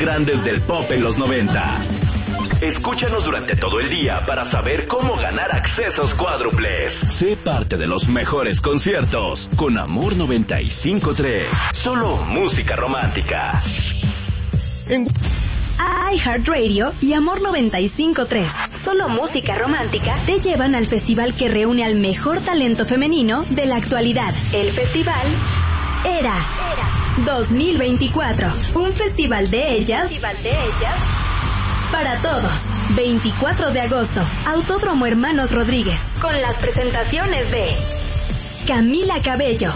Grandes del pop en los 90. Escúchanos durante todo el día para saber cómo ganar accesos cuádruples. Sé parte de los mejores conciertos con Amor 95.3. Solo música romántica. iHeartRadio y Amor 95.3, solo música romántica, te llevan al festival que reúne al mejor talento femenino de la actualidad. El festival Era 2024. Un festival de ellas para todos. 24 de agosto, Autódromo Hermanos Rodríguez, con las presentaciones de Camila Cabello,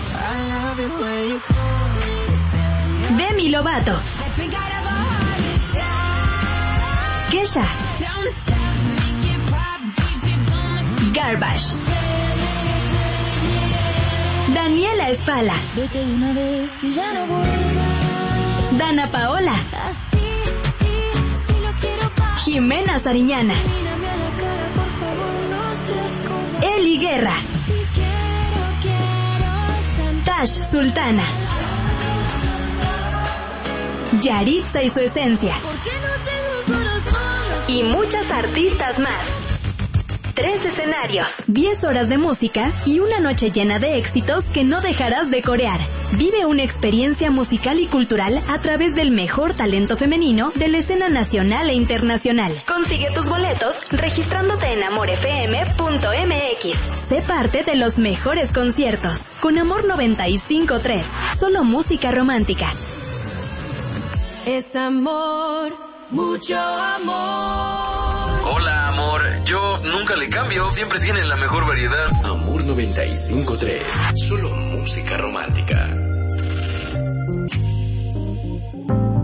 Demi Lovato, Kesha, Garbage, Daniela Espala, Dana Paola, Jimena Sariñana, Eli Guerra, Tash Sultana, Yaritza y su esencia, y muchas artistas más. 3 escenarios, 10 horas de música y una noche llena de éxitos que no dejarás de corear. Vive una experiencia musical y cultural a través del mejor talento femenino de la escena nacional e internacional. Consigue tus boletos registrándote en amorfm.mx. Sé parte de los mejores conciertos con Amor 95.3. Solo música romántica. Es amor, mucho amor. Hola, amor. Yo nunca le cambio. Siempre tienen la mejor variedad. Amor 95.3. Solo música romántica.